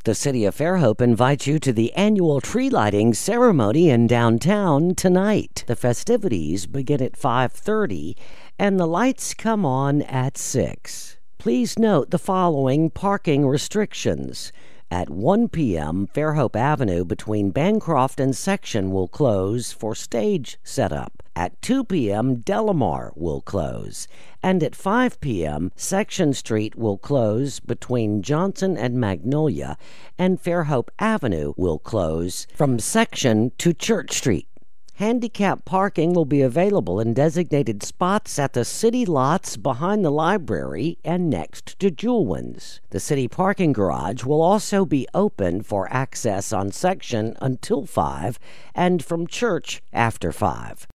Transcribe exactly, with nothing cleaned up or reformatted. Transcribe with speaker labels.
Speaker 1: The City of Fairhope invites you to the annual tree lighting ceremony in downtown tonight. The festivities begin at five thirty and the lights come on at six. Please note the following parking restrictions. At one p.m., Fairhope Avenue between Bancroft and Section will close for stage setup. At two p.m., Delamar will close. And at five p.m., Section Street will close between Johnson and Magnolia, and Fairhope Avenue will close from Section to Church Street. Handicap parking will be available in designated spots at the city lots behind the library and next to Jewelwin's. The city parking garage will also be open for access on Section until five and from Church after five.